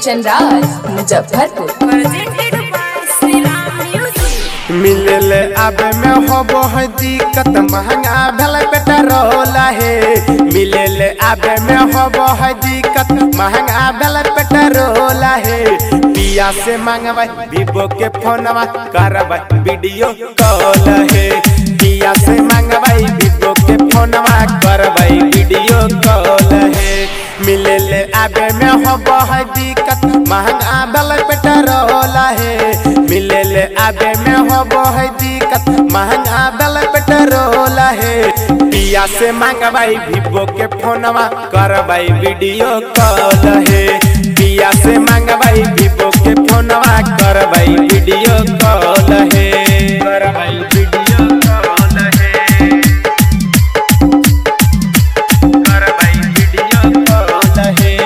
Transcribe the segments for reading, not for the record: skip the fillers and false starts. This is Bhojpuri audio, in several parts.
कंचन राज मुजफ्फरपुर। मिले आबे में होबो है दिक्कत महंगा भले पेट्रोल है। मिले आबे में होबो है दिक्कत महंगा भले पेट्रोल है। पिया से मांगबै वीवो के फोनवा करबै वीडियो कॉल है। पिया से मांगबै वीवो के फोनवा करबै वीडियो कॉल है। मिले आबे में होबो है दिक्कत महंगा भले पेट्रोल है। मिले आबे में होबो है दिक्कत महंगा भले पेट्रोल है। पिया से मांगबै वीवो के फोनवा करबै वीडियो कॉल है। पिया से मांगबै वीवो के फोनवा करबै वीडियो कॉल है। करबै वीडियो कॉल है। करबै वीडियो कॉल है।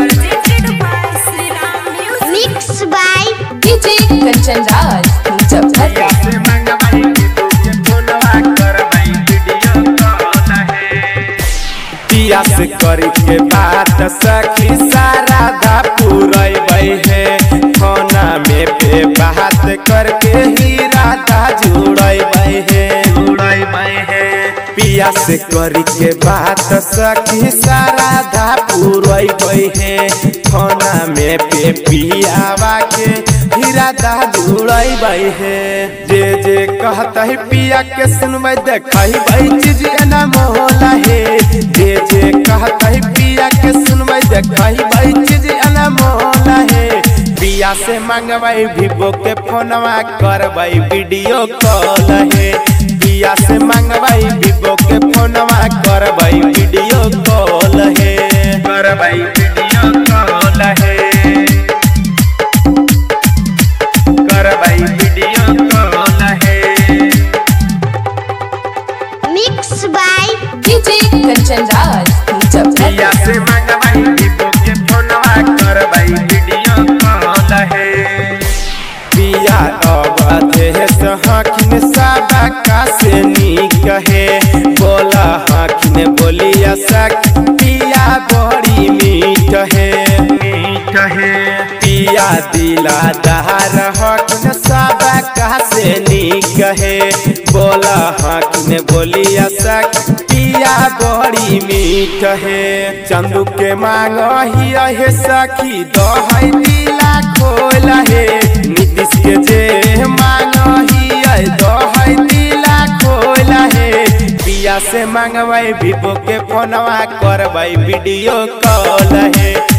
Mix by DJ Kanchan Raj Muzaffarpur. पिया से मांगबै वीवो के फोनवा करबै वीडियो कॉल है। पिया से करी के बात सखी सारा धा पूरैबै है। फोना में पे बात करके ही राधा जुड़ैबै है। पिया से करी के बात सखी सारा धा पूरैबै है। फोना में पे पियावा के ही राधा जुड़ैबै है। जे जे कहता है पिया के सुनबै देखैबै चीज एना मोहला है। जे जे कहता है पिया के सुनबै देखैबै चीज एना मोहला है। पिया से मांगबै वीवो के फोनवा करबै वीडियो कॉल है। पिया से मांगबै वीवो के फोनवा करबै वीडियो कॉल है। करबै वीडियो कॉल है। करबै वीडियो कॉल है। Mix by DJ Kanchan Raj Muzaffarpur. पिया से मांगबै वीवो के फोनवा करबै वीडियो कॉल है। पिया अवधेश हखिन साबा का से नीक है। बोला हखिन बोलिया सख पिया बड़ी मीठ है। पिया दिलादार हखिन साबा का से नीक है। बोला हखिन बोलिया सख पिया बड़ी मीठ है। चंदू के मांग ही है सखी दहै दिला खोल है। नीतीश के जे मांग ही दहै दिला खोल है। पिया से मांगबै वीवो के फोनवा करबै वीडियो कॉल है।